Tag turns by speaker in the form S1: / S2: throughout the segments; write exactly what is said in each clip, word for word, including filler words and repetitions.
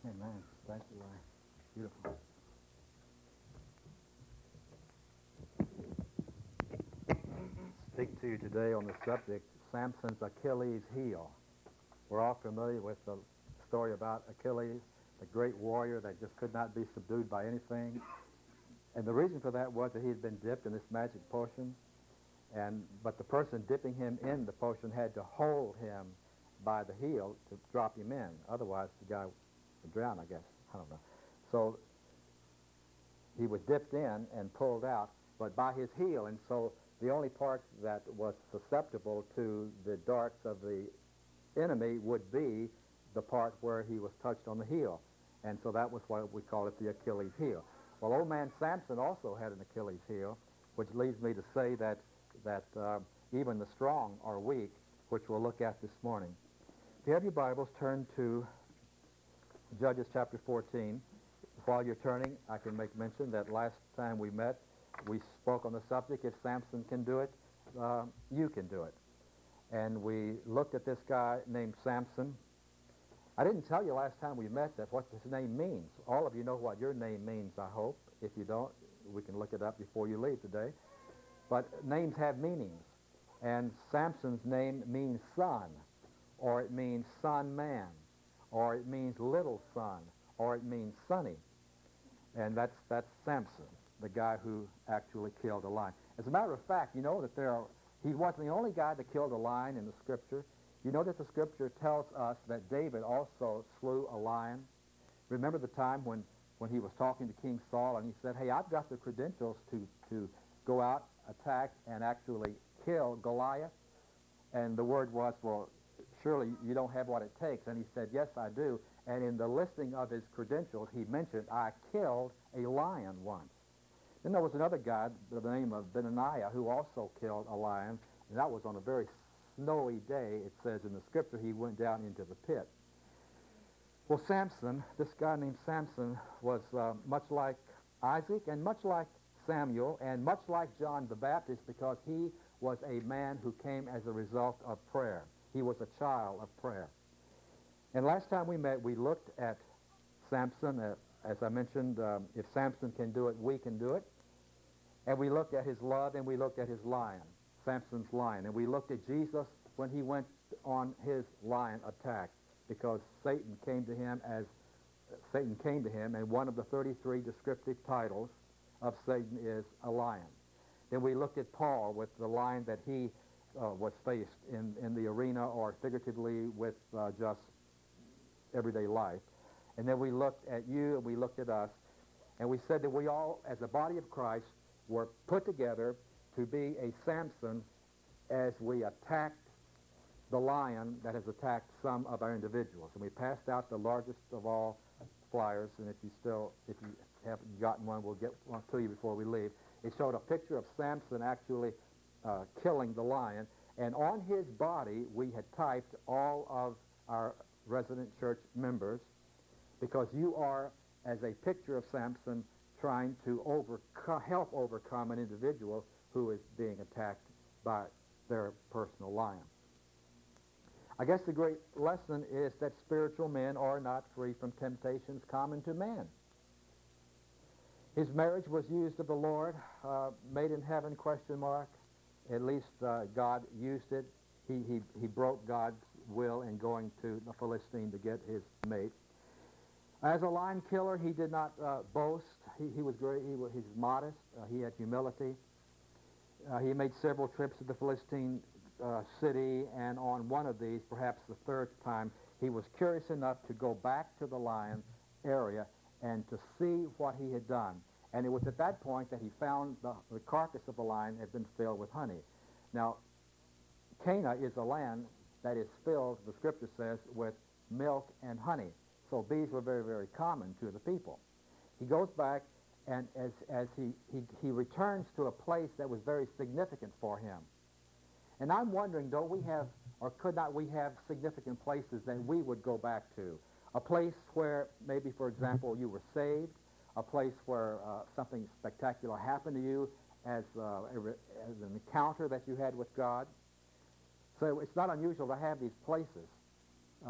S1: Amen. Thank you, Larry. Beautiful. Speak to you today on the subject, Samson's Achilles heel. We're all familiar with the story about Achilles, the great warrior that just could not be subdued by anything. And the reason for that was that he had been dipped in this magic potion, and but the person dipping him in the potion had to hold him by the heel to drop him in. Otherwise, the guy would drown, I guess. I don't know. So he was dipped in and pulled out, but by his heel, and so the only part that was susceptible to the darts of the enemy would be the part where he was touched on the heel. And so that was why we call it the Achilles heel. Well, old man Samson also had an Achilles heel, which leads me to say that, that uh, even the strong are weak, which we'll look at this morning. If you have your Bibles, turn to Judges chapter fourteen. While you're turning, I can make mention that last time we met, we spoke on the subject, if Samson can do it, uh, you can do it. And we looked at this guy named Samson. I didn't tell you last time we met that what his name means. All of you know what your name means, I hope. If you don't, we can look it up before you leave today. But names have meanings. And Samson's name means son, or it means son man, or it means little son, or it means sonny. And that's, that's Samson, the guy who actually killed a lion. As a matter of fact, you know that there are, he wasn't the only guy that killed a lion in the Scripture. You know that the Scripture tells us that David also slew a lion. Remember the time when, when he was talking to King Saul and he said, hey, I've got the credentials to, to go out, attack, and actually kill Goliath. And the word was, well, surely you don't have what it takes. And he said, yes, I do. And in the listing of his credentials, he mentioned, I killed a lion once. Then there was another guy by the name of Benaniah who also killed a lion, and that was on a very snowy day. It says in the Scripture he went down into the pit. Well, Samson, this guy named Samson, was uh, much like Isaac and much like Samuel and much like John the Baptist because he was a man who came as a result of prayer. He was a child of prayer. And last time we met, we looked at Samson. Uh, as I mentioned, um, if Samson can do it, we can do it. And we looked at his love and we looked at his lion, Samson's lion. And we looked at Jesus when he went on his lion attack because Satan came to him as uh, Satan came to him, and one of the thirty-three descriptive titles of Satan is a lion. Then we looked at Paul with the lion that he uh, was faced in, in the arena or figuratively with uh, just everyday life. And then we looked at you and we looked at us, and we said that we all, as a body of Christ, were put together to be a Samson as we attacked the lion that has attacked some of our individuals. And we passed out the largest of all flyers, and if you still, if you haven't gotten one, we'll get one to you before we leave. It showed a picture of Samson actually uh, killing the lion, and on his body we had typed all of our resident church members, because you are, as a picture of Samson, trying to overcome, help overcome an individual who is being attacked by their personal lion. I guess the great lesson is that spiritual men are not free from temptations common to man. His marriage was used of the Lord, uh, made in heaven, question mark. At least uh, God used it. He, he, he broke God's will in going to the Philistine to get his mate. As a lion killer, he did not uh, boast. He, he was great. He was, he was modest. Uh, he had humility. Uh, he made several trips to the Philistine uh, city, and on one of these, perhaps the third time, he was curious enough to go back to the lion area and to see what he had done. And it was at that point that he found the, the carcass of the lion had been filled with honey. Now, Cana is a land that is filled, the Scripture says, with milk and honey. So bees were very, very common to the people. He goes back, and as, as he, he, he returns to a place that was very significant for him. And I'm wondering, don't we have, or could not we have significant places that we would go back to? A place where maybe, for example, you were saved, a place where uh, something spectacular happened to you as, uh, a, as an encounter that you had with God. So it's not unusual to have these places. Uh,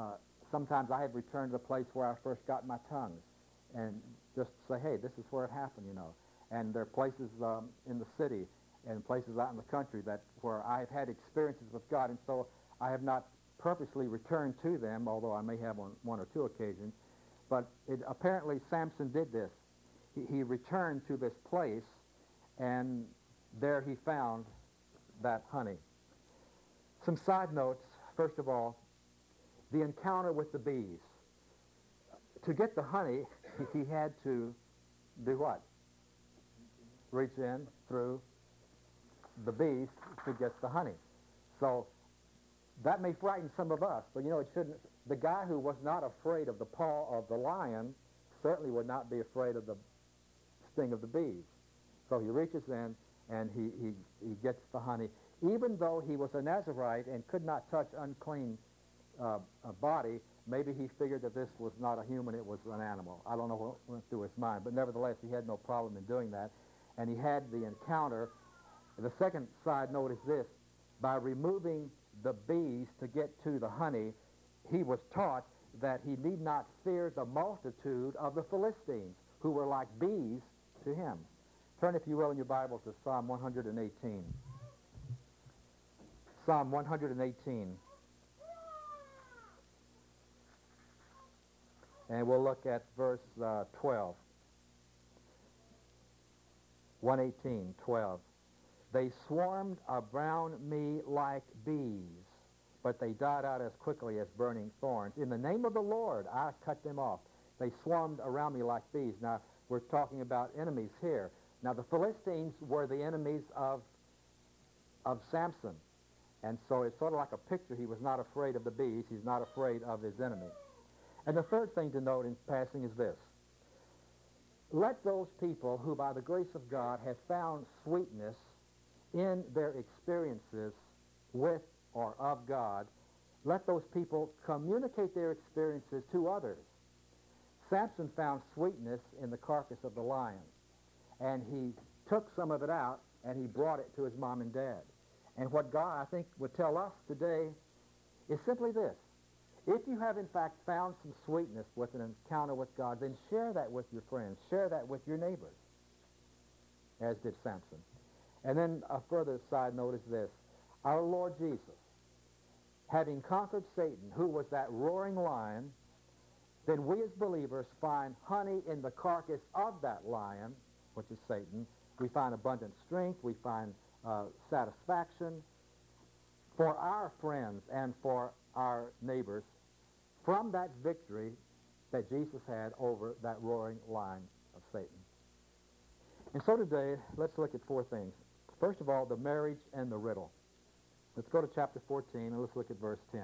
S1: sometimes I have returned to the place where I first got my tongues and just say, hey, this is where it happened, you know. And there are places um, in the city and places out in the country that where I have had experiences with God, and so I have not purposely returned to them, although I may have on one or two occasions. But it, apparently Samson did this. He, he returned to this place, and there he found that honey. Some side notes. First of all, the encounter with the bees. To get the honey, he had to do what? Reach in through the bees to get the honey. So that may frighten some of us, but you know, it shouldn't. The guy who was not afraid of the paw of the lion certainly would not be afraid of the sting of the bees. So he reaches in and he, he, he gets the honey. Even though he was a Nazarite and could not touch unclean uh, a body, maybe he figured that this was not a human, it was an animal. I don't know what went through his mind, but nevertheless, he had no problem in doing that. And he had the encounter. The second side note is this. By removing the bees to get to the honey, he was taught that he need not fear the multitude of the Philistines, who were like bees to him. Turn, if you will, in your Bible to Psalm one hundred eighteen. Psalm one hundred eighteen. And we'll look at verse uh, twelve. one eighteen, twelve. They swarmed around me like bees, but they died out as quickly as burning thorns. In the name of the Lord, I cut them off. They swarmed around me like bees. Now, we're talking about enemies here. Now, the Philistines were the enemies of, of Samson. And so it's sort of like a picture. He was not afraid of the bees. He's not afraid of his enemies. And the third thing to note in passing is this. Let those people who, by the grace of God, have found sweetness in their experiences with or of God, let those people communicate their experiences to others. Samson found sweetness in the carcass of the lion, and he took some of it out and he brought it to his mom and dad. And what God, I think, would tell us today is simply this. If you have, in fact, found some sweetness with an encounter with God, then share that with your friends. Share that with your neighbors, as did Samson. And then a further side note is this. Our Lord Jesus, having conquered Satan, who was that roaring lion, then we as believers find honey in the carcass of that lion, which is Satan. We find abundant strength. We find uh, satisfaction for our friends and for our neighbors from that victory that Jesus had over that roaring lion of Satan. And so today, let's look at four things. First of all, the marriage and the riddle. Let's go to chapter fourteen and let's look at verse ten.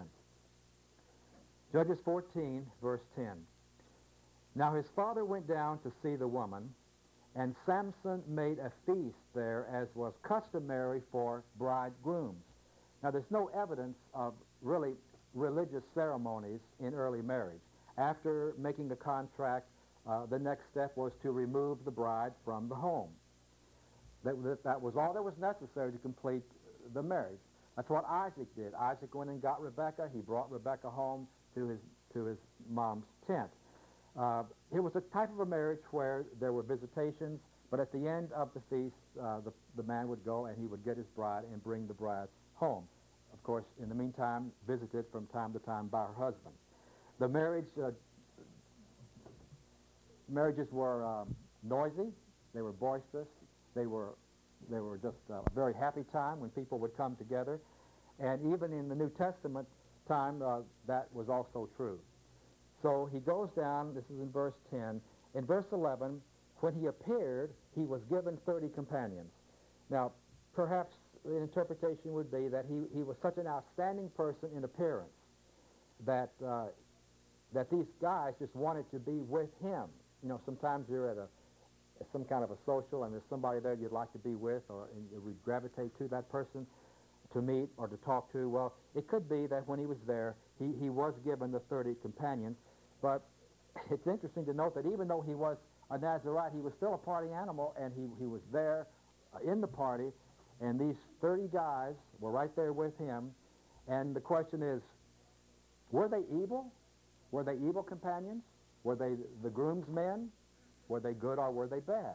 S1: Judges fourteen, verse ten. Now his father went down to see the woman, and Samson made a feast there as was customary for bridegrooms. Now there's no evidence of really religious ceremonies in early marriage. After making the contract, uh, the next step was to remove the bride from the home. That, that, that was all that was necessary to complete the marriage. That's what Isaac did. Isaac went and got Rebekah. He brought Rebekah home to his, to his mom's tent. Uh, it was a type of a marriage where there were visitations, but at the end of the feast, uh, the, the man would go and he would get his bride and bring the bride home. Of course, in the meantime, visited from time to time by her husband. The marriage, uh, marriages were um, noisy. They were boisterous. They were, they were just a very happy time when people would come together. And even in the New Testament time, uh, that was also true. So he goes down, this is in verse ten. In verse eleven, when he appeared, he was given thirty companions. Now, perhaps the interpretation would be that he, he was such an outstanding person in appearance that, uh, that these guys just wanted to be with him. You know, sometimes you're at a some kind of a social and there's somebody there you'd like to be with, or and you would gravitate to that person to meet or to talk to. Well, it could be that when he was there, he, he was given the thirty companions, but it's interesting to note that even though he was a Nazarite, he was still a party animal, and he, he was there uh, in the party, and these thirty guys were right there with him, and the question is, were they evil? Were they evil companions? Were they the groomsmen? Were they good or were they bad?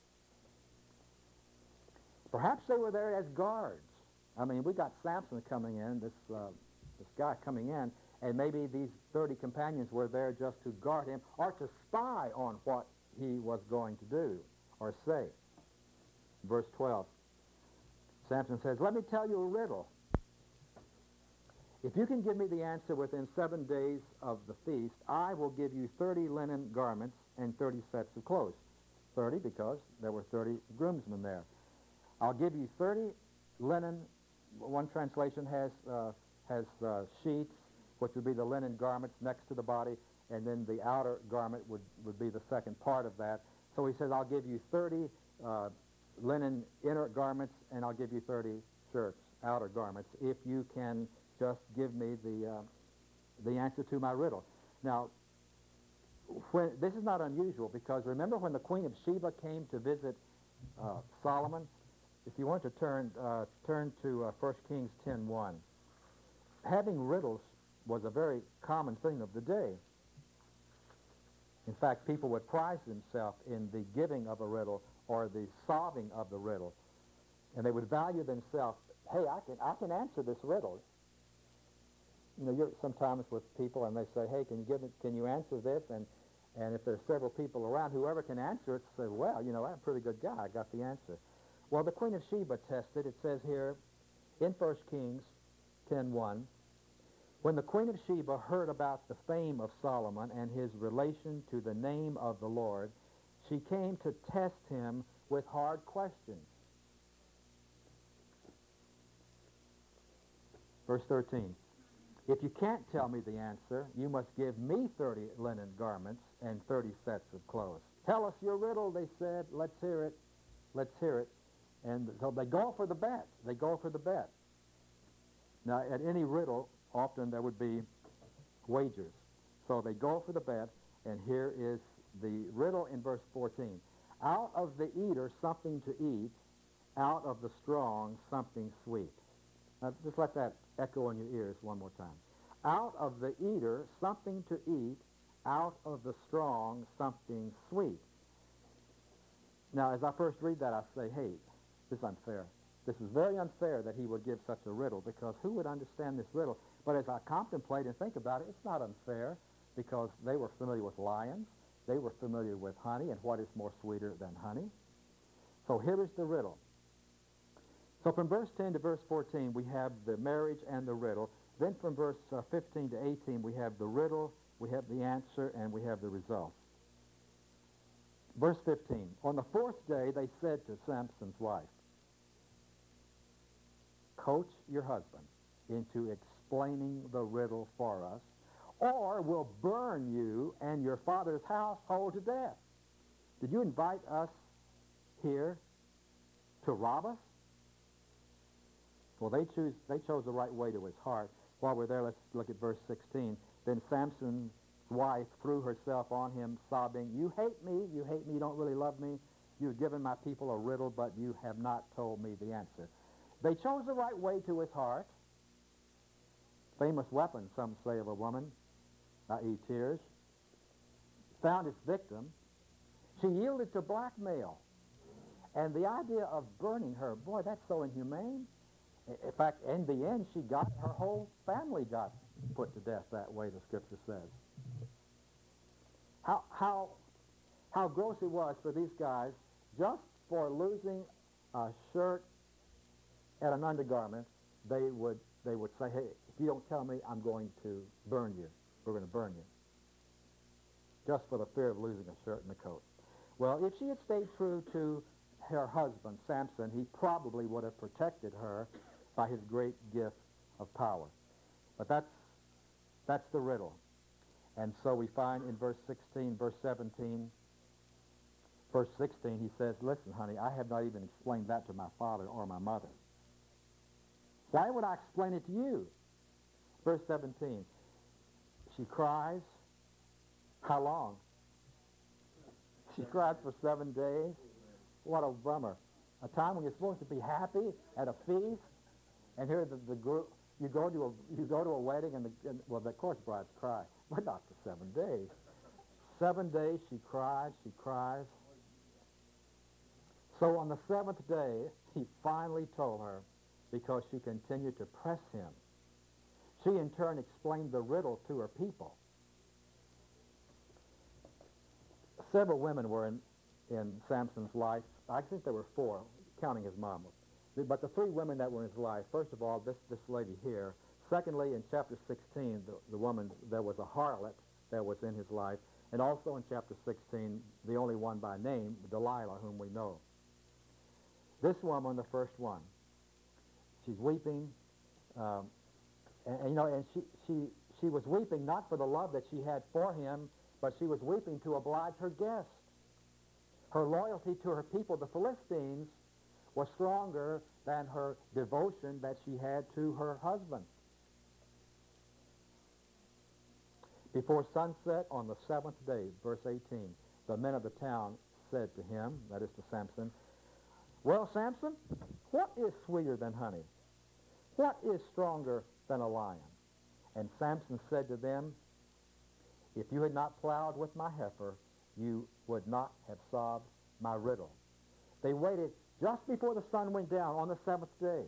S1: Perhaps they were there as guards. I mean, we got Samson coming in, this, uh, this guy coming in, and maybe these thirty companions were there just to guard him or to spy on what he was going to do or say. Verse twelve, Samson says, let me tell you a riddle. If you can give me the answer within seven days of the feast, I will give you thirty linen garments and thirty sets of clothes. thirty because there were thirty groomsmen there. I'll give you thirty linen. One translation has uh, has uh, sheets, which would be the linen garments next to the body, and then the outer garment would, would be the second part of that. So he says, I'll give you thirty uh, linen inner garments, and I'll give you thirty shirts, outer garments, if you can just give me the, uh, the answer to my riddle. Now, when, this is not unusual, because remember when the Queen of Sheba came to visit uh, Solomon? If you want to turn, uh, turn to uh, First Kings ten one. Having riddles was a very common thing of the day. In fact, people would prize themselves in the giving of a riddle or the solving of the riddle. And they would value themselves, hey, I can, I can answer this riddle. You know, you're sometimes with people and they say, hey, can you give me, can you answer this? And, and if there's several people around, whoever can answer it says, well, you know, I'm a pretty good guy. I got the answer. Well, the Queen of Sheba tested. It says here in First Kings ten one, when the Queen of Sheba heard about the fame of Solomon and his relation to the name of the Lord, she came to test him with hard questions. Verse thirteen, if you can't tell me the answer, you must give me thirty linen garments and thirty sets of clothes. Tell us your riddle, they said. Let's hear it. Let's hear it. And so they go for the bet. They go for the bet. Now, at any riddle, often there would be wagers. So they go for the bet, and here is the riddle in verse fourteen. Out of the eater something to eat, out of the strong something sweet. Now, just let that echo in your ears one more time. Out of the eater something to eat, out of the strong something sweet. Now, as I first read that, I say, hey, this is unfair. This is very unfair that he would give such a riddle, because who would understand this riddle? But as I contemplate and think about it, it's not unfair, because they were familiar with lions. They were familiar with honey, and what is more sweeter than honey? So here is the riddle. So from verse ten to verse fourteen, we have the marriage and the riddle. Then from verse uh, fifteen to eighteen, we have the riddle, we have the answer, and we have the result. Verse fifteen, on the fourth day they said to Samson's wife, coach your husband into explaining the riddle for us, or we'll burn you and your father's household to death. Did you invite us here to rob us? Well, they choose. They chose the right way to his heart. While we're there, let's look at verse sixteen. Then Samson's wife threw herself on him, sobbing, you hate me, you hate me, you don't really love me. You've given my people a riddle, but you have not told me the answer. They chose the right way to his heart. Famous weapon, some say, of a woman, that is tears. Found its victim. She yielded to blackmail. And the idea of burning her, boy, that's so inhumane. In fact, in the end, she got, her whole family got put to death that way, the Scripture says. How, how, how gross it was for these guys, just for losing a shirt and an undergarment, they would, they would say, hey, if you don't tell me, I'm going to burn you. We're going to burn you. Just for the fear of losing a shirt and a coat. Well, if she had stayed true to her husband, Samson, he probably would have protected her by his great gift of power. But that's, that's the riddle. And so we find in verse sixteen, verse seventeen, verse sixteen, he says, listen, honey, I have not even explained that to my father or my mother. Why would I explain it to you? Verse seventeen, she cries. How long? She cried for seven days. What a bummer. A time when you're supposed to be happy at a feast, and here the, the group, you go to a you go to a wedding, and, the, and well, of course brides cry. but not for seven days. Seven days she cries, she cries. So on the seventh day, he finally told her, because she continued to press him. She in turn explained the riddle to her people. Several women were in, in Samson's life. I think there were four, counting his mom. But the three women that were in his life, first of all, this, this lady here. Secondly, in chapter sixteen, the, the woman, there was a harlot that was in his life. And also in chapter sixteen, the only one by name, Delilah, whom we know. This woman, the first one, she's weeping, um, and, and you know, and she, she, she was weeping not for the love that she had for him, but she was weeping to oblige her guest. Her loyalty to her people, the Philistines, was stronger than her devotion that she had to her husband. Before sunset on the seventh day, verse eighteen, the men of the town said to him, that is to Samson, "Well, Samson, what is sweeter than honey? What is stronger than a lion?" And Samson said to them, "If you had not plowed with my heifer, you would not have solved my riddle." They waited just before the sun went down on the seventh day.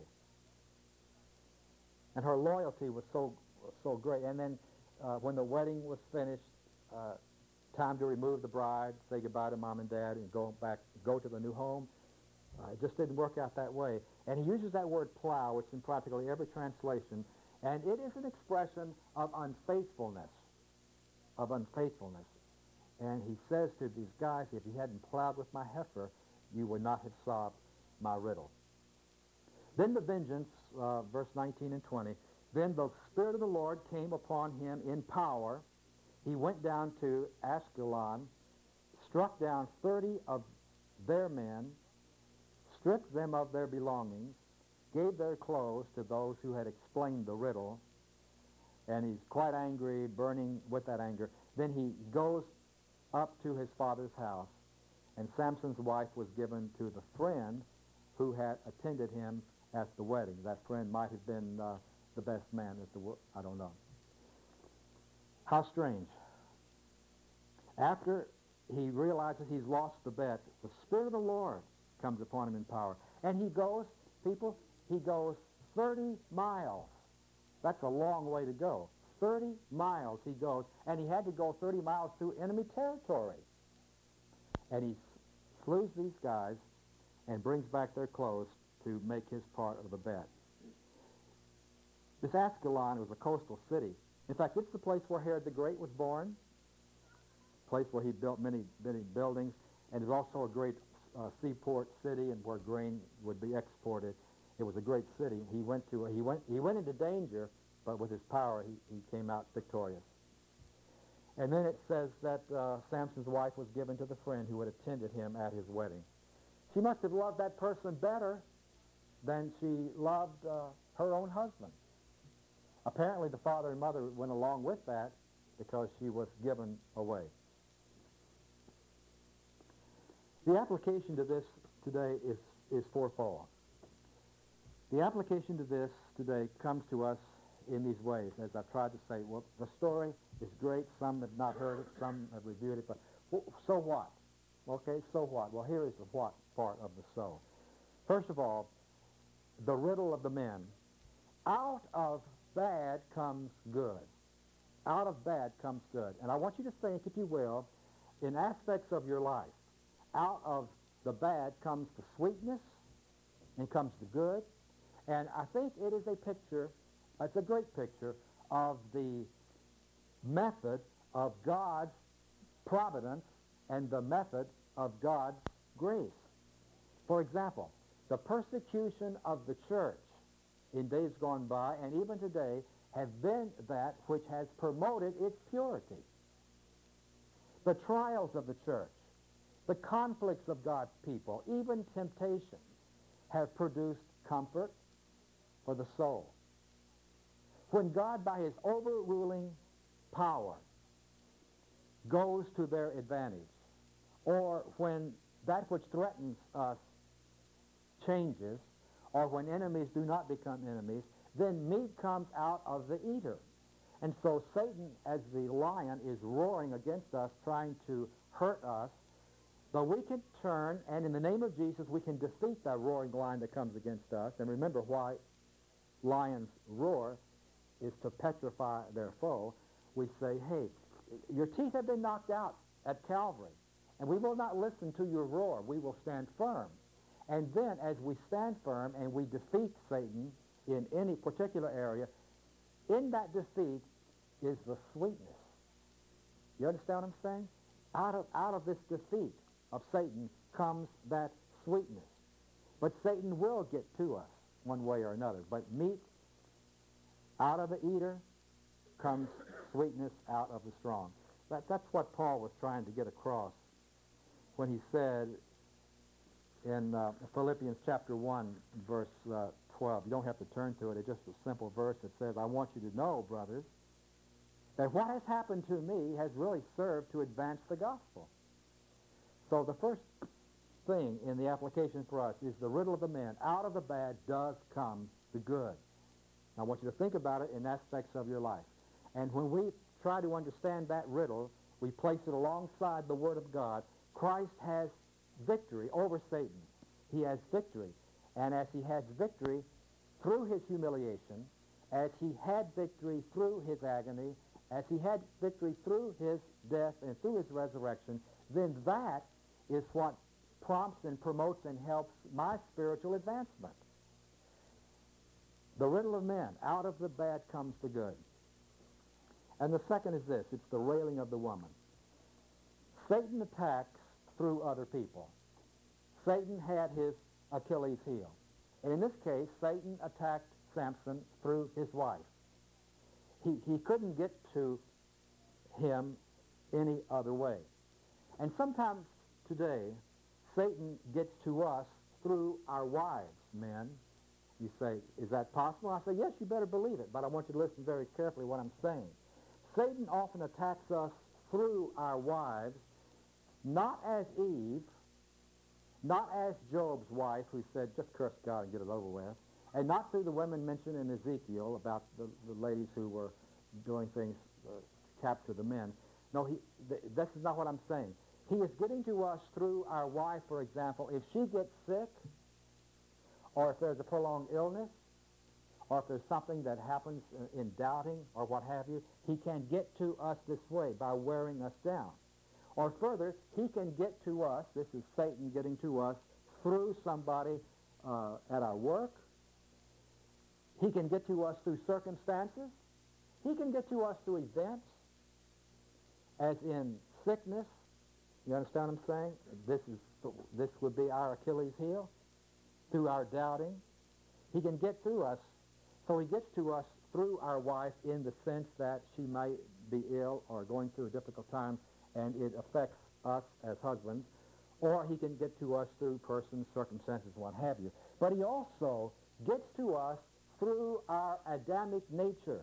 S1: And her loyalty was so, so great. And then uh, when the wedding was finished, uh, time to remove the bride, say goodbye to mom and dad, and go back, go to the new home. Uh, it just didn't work out that way. And he uses that word plow, which in practically every translation, and it is an expression of unfaithfulness, of unfaithfulness. And he says to these guys, if you hadn't plowed with my heifer, you would not have solved my riddle. Then the vengeance, uh, verse nineteen and twenty, then the Spirit of the Lord came upon him in power. He went down to Ashkelon, struck down thirty of their men, stripped them of their belongings, gave their clothes to those who had explained the riddle, and he's quite angry, burning with that anger. Then he goes up to his father's house, and Samson's wife was given to the friend who had attended him at the wedding. That friend might have been uh, the best man at the wedding. I don't know. How strange. After he realizes he's lost the bet, the Spirit of the Lord comes upon him in power. And he goes, people, he goes thirty miles. That's a long way to go. thirty miles he goes, and he had to go thirty miles through enemy territory. And he slews these guys and brings back their clothes to make his part of the bet. This Ashkelon was a coastal city. In fact, it's the place where Herod the Great was born, place where he built many, many buildings, and is also a great uh, seaport city and where grain would be exported. It was a great city. He went to he went he went into danger, but with his power he, he came out victorious. And then it says that uh, Samson's wife was given to the friend who had attended him at his wedding. She must have loved that person better than she loved uh, her own husband. Apparently the father and mother went along with that because she was given away. The application to this today is, is fourfold. The application to this today comes to us in these ways, as I've tried to say. Well, the story is great. Some have not heard it. Some have reviewed it. But well, so what? Okay, so what? Well, here is the what part of the so. First of all, the riddle of the men. Out of bad comes good. Out of bad comes good. And I want you to think, if you will, in aspects of your life. Out of the bad comes the sweetness and comes the good. And I think it is a picture, it's a great picture of the method of God's providence and the method of God's grace. For example, the persecution of the church in days gone by and even today have been that which has promoted its purity. The trials of the church, the conflicts of God's people, even temptation, have produced comfort for the soul. When God, by his overruling power, goes to their advantage, or when that which threatens us changes, or when enemies do not become enemies, then meat comes out of the eater. And so Satan, as the lion, is roaring against us, trying to hurt us. But we can turn, and in the name of Jesus, we can defeat that roaring lion that comes against us. And remember why lions roar is to petrify their foe. We say, hey, your teeth have been knocked out at Calvary, and we will not listen to your roar. We will stand firm. And then as we stand firm and we defeat Satan in any particular area, in that defeat is the sweetness. You understand what I'm saying? Out of, out of this defeat of Satan comes that sweetness. But Satan will get to us one way or another. But meat out of the eater comes sweetness out of the strong. That, that's what Paul was trying to get across when he said in uh, Philippians chapter one, verse uh, twelve. You don't have to turn to it. It's just a simple verse that says, I want you to know, brothers, that what has happened to me has really served to advance the gospel. So the first thing in the application for us is the riddle of the man. Out of the bad does come the good. Now, I want you to think about it in aspects of your life. And when we try to understand that riddle, we place it alongside the Word of God. Christ has victory over Satan. He has victory. And as he has victory through his humiliation, as he had victory through his agony, as he had victory through his death and through his resurrection, then that is what prompts and promotes and helps my spiritual advancement. The riddle of men. Out of the bad comes the good. And the second is this. It's the railing of the woman. Satan attacks through other people. Satan had his Achilles heel. And in this case, Satan attacked Samson through his wife. He, he couldn't get to him any other way. And sometimes today, Satan gets to us through our wives, men. You say, is that possible? I say, yes, you better believe it, but I want you to listen very carefully to what I'm saying. Satan often attacks us through our wives, not as Eve, not as Job's wife, who said, just curse God and get it over with, and not through the women mentioned in Ezekiel about the, the ladies who were doing things uh, to capture the men. No, he, th- this is not what I'm saying. He is getting to us through our wife, for example. If she gets sick, or if there's a prolonged illness, or if there's something that happens in doubting, or what have you, he can get to us this way, by wearing us down. Or further, he can get to us, this is Satan getting to us, through somebody uh, at our work. He can get to us through circumstances. He can get to us through events, as in sickness. You understand what I'm saying? This is this would be our Achilles heel, through our doubting. He can get through us, so he gets to us through our wife in the sense that she might be ill or going through a difficult time, and it affects us as husbands. Or he can get to us through persons, circumstances, what have you. But he also gets to us through our Adamic nature.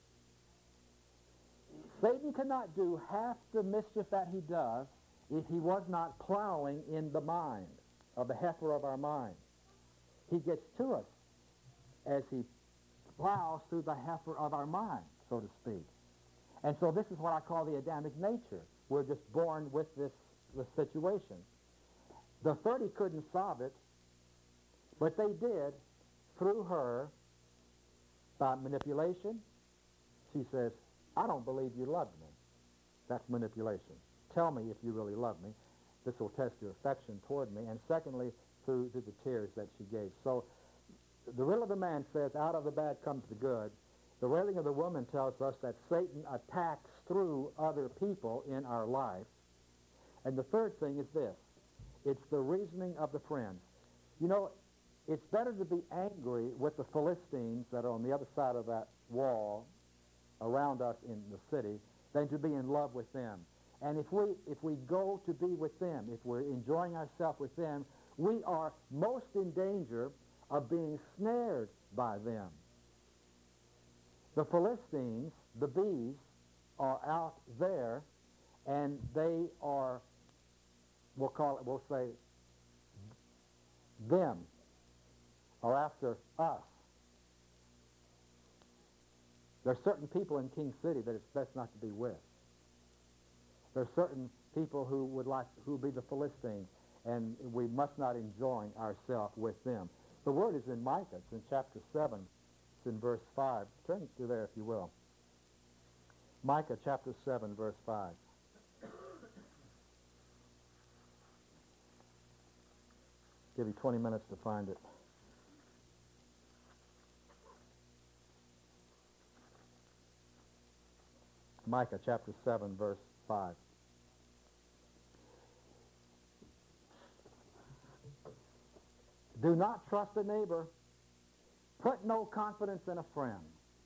S1: Satan cannot do half the mischief that he does if he was not plowing in the mind, of the heifer of our mind. He gets to us as he plows through the heifer of our mind, so to speak. And so this is what I call the Adamic nature. We're just born with this, this situation. The thirty couldn't solve it, but they did through her by manipulation. She says, I don't believe you loved me. That's manipulation. Tell me if you really love me. This will test your affection toward me. And secondly, through, through the tears that she gave. So the riddle of the man says, out of the bad comes the good. The railing of the woman tells us that Satan attacks through other people in our life. And the third thing is this. It's the reasoning of the friends. You know, it's better to be angry with the Philistines that are on the other side of that wall around us in the city than to be in love with them. And if we, if we go to be with them, if we're enjoying ourselves with them, we are most in danger of being snared by them. The Philistines, the bees, are out there, and they are, we'll call it, we'll say, them are after us. There are certain people in King City that it's best not to be with. There are certain people who would like, who would be the Philistines, and we must not enjoin ourselves with them. The word is in Micah. It's in chapter seven. It's in verse five. Turn to there if you will. Micah chapter seven, verse five. Give you twenty minutes to find it. Micah chapter seven, verse five. Do not trust a neighbor. Put no confidence in a friend.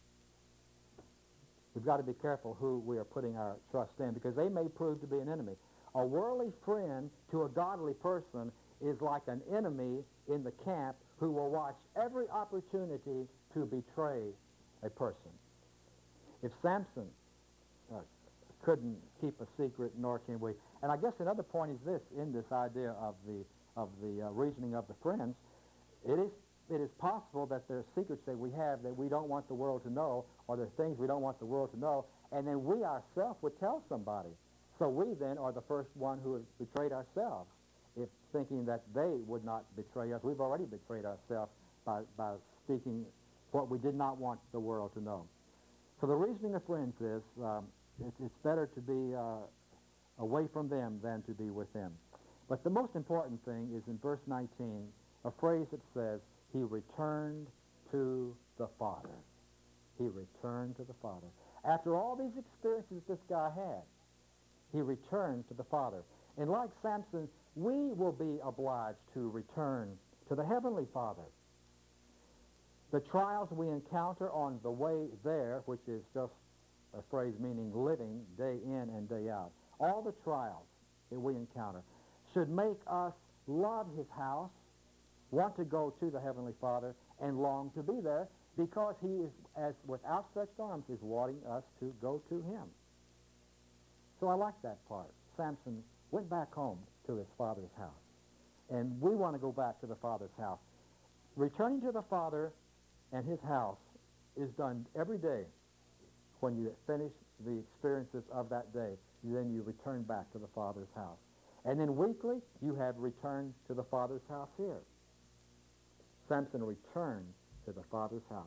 S1: We've got to be careful who we are putting our trust in, because they may prove to be an enemy. A worldly friend to a godly person is like an enemy in the camp who will watch every opportunity to betray a person. If Samson uh, couldn't keep a secret, nor can we. And I guess another point is this, in this idea of the of the uh, reasoning of the friends, it is it is possible that there are secrets that we have that we don't want the world to know, or there are things we don't want the world to know, and then we ourselves would tell somebody. So we then are the first one who has betrayed ourselves, if thinking that they would not betray us. We've already betrayed ourselves by, by speaking what we did not want the world to know. So the reasoning of friends is um, it, it's better to be uh, away from them than to be with them. But the most important thing is in verse nineteen, a phrase that says, he returned to the Father. He returned to the Father. After all these experiences this guy had, he returned to the Father. And like Samson, we will be obliged to return to the Heavenly Father. The trials we encounter on the way there, which is just a phrase meaning living day in and day out, all the trials that we encounter should make us love his house, want to go to the Heavenly Father, and long to be there, because he is, as with outstretched arms, is wanting us to go to him. So I like that part. Samson went back home to his father's house. And we want to go back to the Father's house. Returning to the Father and his house is done every day. When you finish the experiences of that day, then you return back to the Father's house. And then weekly, you have returned to the Father's house here. Samson returned to the Father's house.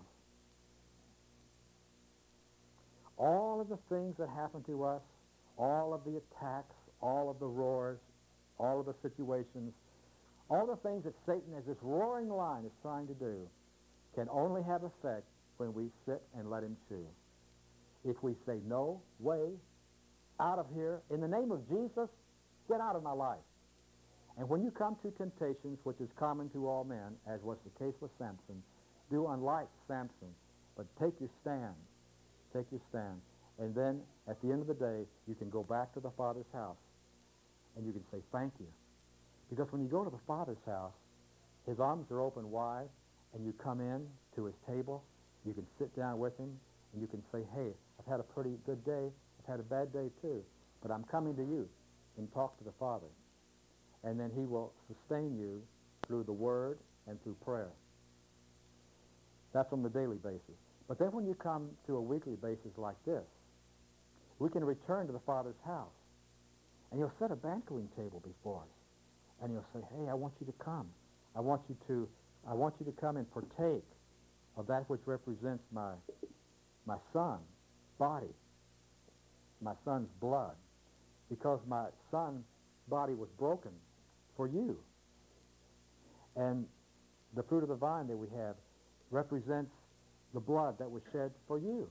S1: All of the things that happen to us, all of the attacks, all of the roars, all of the situations, all the things that Satan, as this roaring lion, is trying to do, can only have effect when we sit and let him chew. If we say, no, way, out of here, in the name of Jesus, get out of my life. And when you come to temptations, which is common to all men, as was the case with Samson, do unlike Samson, but take your stand. Take your stand. And then, at the end of the day, you can go back to the Father's house, and you can say, thank you. Because when you go to the Father's house, his arms are open wide, and you come in to his table, you can sit down with him, and you can say, hey, I've had a pretty good day, I've had a bad day too, but I'm coming to you, and talk to the Father. And then he will sustain you through the Word and through prayer. That's on the daily basis. But then when you come to a weekly basis like this, we can return to the Father's house. And he'll set a banqueting table before us. And he'll say, hey, I want you to come. I want you to, I want you to come and partake of that which represents my, my son's body, my son's blood. Because my son's body was broken for you. And the fruit of the vine that we have represents the blood that was shed for you.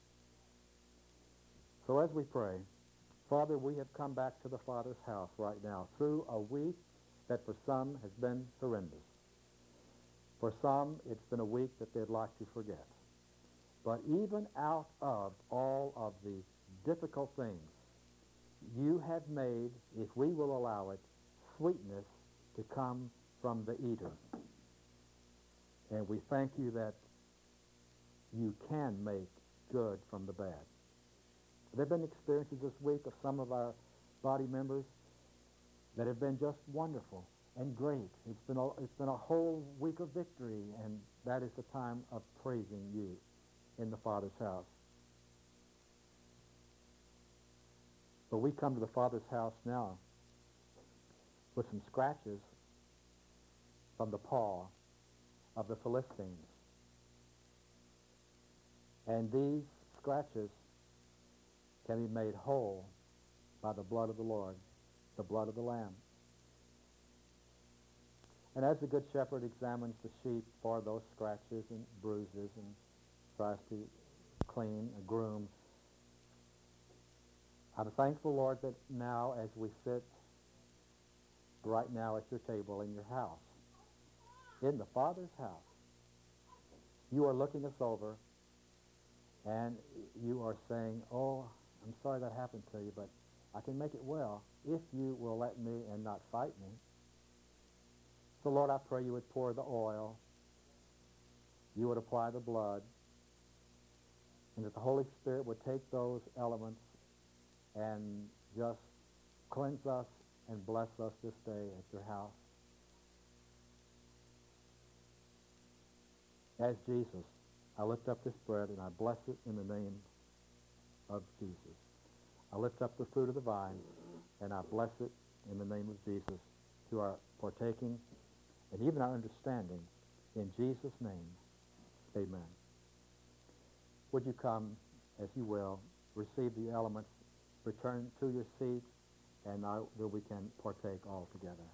S1: So as we pray, Father, we have come back to the Father's house right now through a week that for some has been horrendous. For some, it's been a week that they'd like to forget. But even out of all of the difficult things, you have made, if we will allow it, sweetness to come from the eater. And we thank you that you can make good from the bad. There have been experiences this week of some of our body members that have been just wonderful and great. It's been a, it's been a whole week of victory, and that is the time of praising you in the Father's house. But we come to the Father's house now with some scratches from the paw of the Philistines. And these scratches can be made whole by the blood of the Lord, the blood of the Lamb. And as the Good Shepherd examines the sheep for those scratches and bruises and tries to clean and groom, I'm thankful, Lord, that now as we sit right now at your table in your house, in the Father's house, you are looking us over and you are saying, oh, I'm sorry that happened to you, but I can make it well if you will let me and not fight me. So, Lord, I pray you would pour the oil, you would apply the blood, and that the Holy Spirit would take those elements and just cleanse us and bless us this day at your house. As Jesus, I lift up this bread and I bless it in the name of Jesus. I lift up the fruit of the vine and I bless it in the name of Jesus to our partaking and even our understanding. In Jesus' name, amen. Would you come, as you will, receive the elements, return to your seat, and now that we can partake all together.